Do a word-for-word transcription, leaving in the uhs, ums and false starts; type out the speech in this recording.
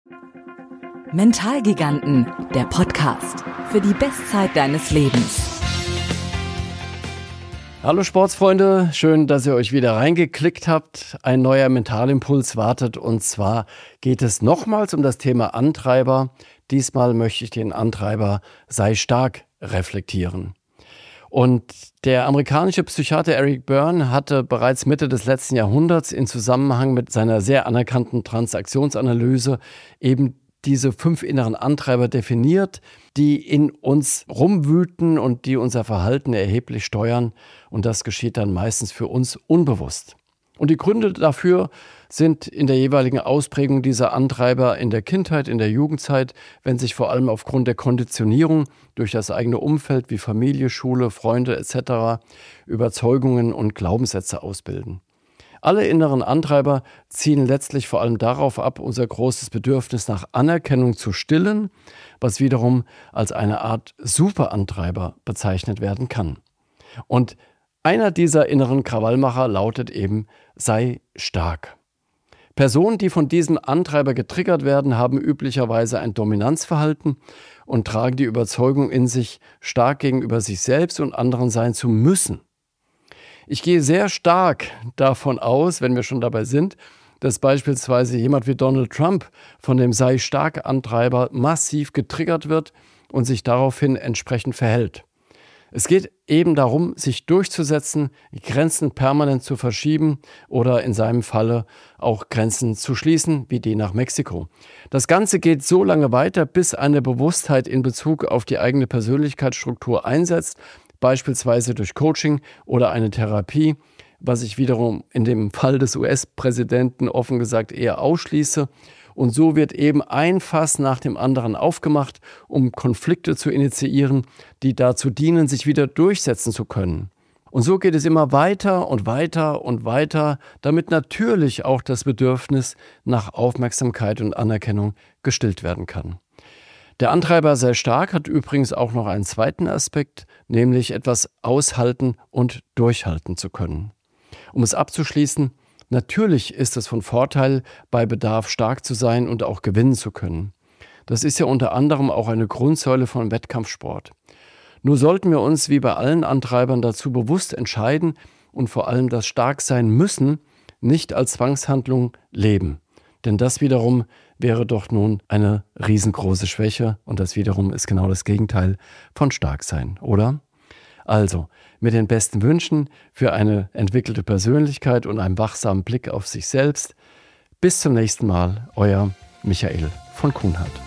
Mentalgiganten, der Podcast für die Bestzeit deines Lebens. Hallo Sportsfreunde, schön, dass ihr euch wieder reingeklickt habt. Ein neuer Mentalimpuls wartet und zwar geht es nochmals um das Thema Antreiber. Diesmal möchte ich den Antreiber sei stark reflektieren. Und der amerikanische Psychiater Eric Berne hatte bereits Mitte des letzten Jahrhunderts in Zusammenhang mit seiner sehr anerkannten Transaktionsanalyse eben diese fünf inneren Antreiber definiert, die in uns rumwüten und die unser Verhalten erheblich steuern. Und das geschieht dann meistens für uns unbewusst. Und die Gründe dafür sind in der jeweiligen Ausprägung dieser Antreiber in der Kindheit, in der Jugendzeit, wenn sich vor allem aufgrund der Konditionierung durch das eigene Umfeld wie Familie, Schule, Freunde et cetera Überzeugungen und Glaubenssätze ausbilden. Alle inneren Antreiber zielen letztlich vor allem darauf ab, unser großes Bedürfnis nach Anerkennung zu stillen, was wiederum als eine Art Superantreiber bezeichnet werden kann. Und einer dieser inneren Krawallmacher lautet eben, sei stark. Personen, die von diesem Antreiber getriggert werden, haben üblicherweise ein Dominanzverhalten und tragen die Überzeugung in sich, stark gegenüber sich selbst und anderen sein zu müssen. Ich gehe sehr stark davon aus, wenn wir schon dabei sind, dass beispielsweise jemand wie Donald Trump von dem Sei-stark-Antreiber massiv getriggert wird und sich daraufhin entsprechend verhält. Es geht eben darum, sich durchzusetzen, Grenzen permanent zu verschieben oder in seinem Falle auch Grenzen zu schließen, wie die nach Mexiko. Das Ganze geht so lange weiter, bis eine Bewusstheit in Bezug auf die eigene Persönlichkeitsstruktur einsetzt, beispielsweise durch Coaching oder eine Therapie, was ich wiederum in dem Fall des U S-Präsidenten offen gesagt eher ausschließe. Und so wird eben ein Fass nach dem anderen aufgemacht, um Konflikte zu initiieren, die dazu dienen, sich wieder durchsetzen zu können. Und so geht es immer weiter und weiter und weiter, damit natürlich auch das Bedürfnis nach Aufmerksamkeit und Anerkennung gestillt werden kann. Der Antreiber sei stark hat übrigens auch noch einen zweiten Aspekt, nämlich etwas aushalten und durchhalten zu können. Um es abzuschließen, natürlich ist es von Vorteil, bei Bedarf stark zu sein und auch gewinnen zu können. Das ist ja unter anderem auch eine Grundsäule von Wettkampfsport. Nur sollten wir uns wie bei allen Antreibern dazu bewusst entscheiden und vor allem das Starksein müssen nicht als Zwangshandlung leben. Denn das wiederum wäre doch nun eine riesengroße Schwäche und das wiederum ist genau das Gegenteil von Starksein, oder? Also, mit den besten Wünschen für eine entwickelte Persönlichkeit und einem wachsamen Blick auf sich selbst. Bis zum nächsten Mal, euer Michael von Kuhnhardt.